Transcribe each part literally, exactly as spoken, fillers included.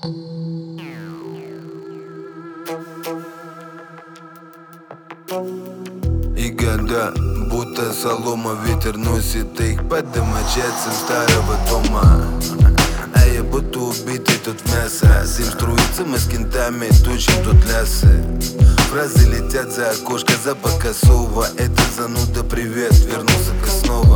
И года, будто солома, ветер носит их по домочадцам старого дома. А я будто убитый тут в мясо. Зим струится, мы с кентами точим тут лясы. Фразы летят за окошко, запах косого. Это зануда, привет, вернулся-ка снова.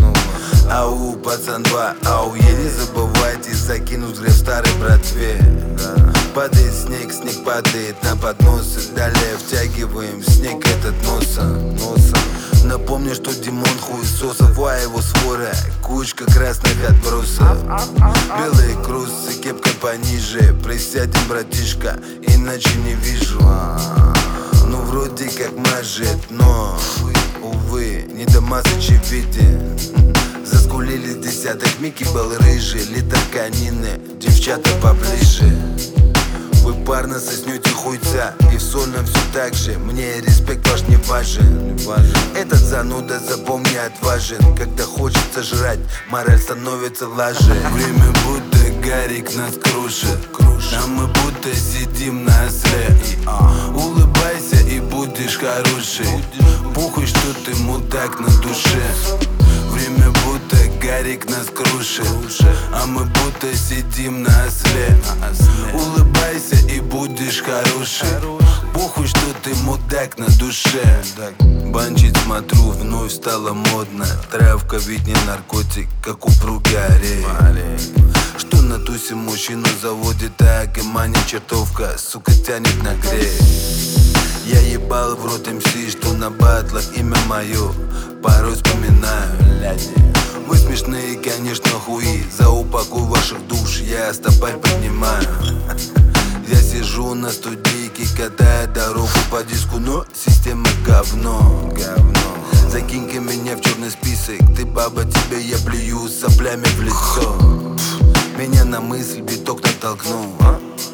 Ау, пацан два, ау, я не забывайте закинуть взгляд старой братве. Падает снег, снег падает на подносы. Далее втягиваем снег этот носом, носом. Напомню, что Димон хуесосов, а его свора кучка красных отбросов. Белые крузы, кепка пониже. Присядем, братишка, иначе не вижу. Ну вроде как мажет, но увы, не до масочи виден. Заскулили десяток, Микки был рыжий. Литр конины, девчата поближе. Вы парно соснете хуйца, и в сольном все так же. Мне респект ваш не важен. Этот зануда, запомни, отважен. Когда хочется жрать, мораль становится лаже. Время будто Гарик нас крушит, а мы будто сидим на осле. Улыбайся и будешь хороший. Похуй, что ты мудак на душе. Время будто Гарик нас крушит, а мы будто сидим на осле. Улыбайся и будешь хороший. Похуй, что ты мудак на душе. Банчить смотрю, вновь стало модно. Травка ведь не наркотик, как у пруги орех. Что на тусе мужчину заводит, так и манит чертовка, сука, тянет на грех. Я ебал в рот эм си, что на батлах имя мое порой вспоминаю. Вы смешные, конечно, хуи. За упокой ваших душ я стопарь поднимаю. Я сижу на студийке, катая дорогу по диску, но система говно, говно. Закинь-ка меня в черный список. Ты баба, тебе я плюю соплями в лицо. Меня на мысль биток натолкнул, а?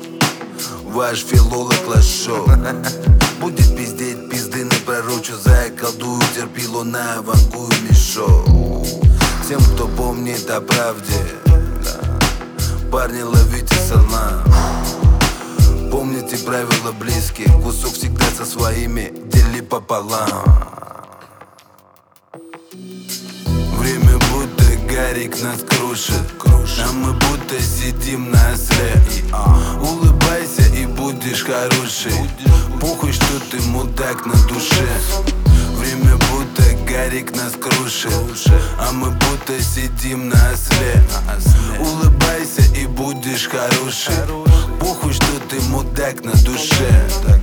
Ваш филолог Лашов будет пиздеть, пизды напророчу. За колдую терпило на вангую мешок. Всем, кто помнит о правде, парни, ловите салам. Помните правила близких, кусок всегда со своими дели пополам. Время будто Гарик нас крушит, а мы будто сидим на осле. Улыбайся и будешь хороший. Похуй, что ты мудак на душе. Время будто Гарик нас крушит, а мы будто сидим на осле. Улыбайся и будешь хороший. Похуй, что ты мудак на душе.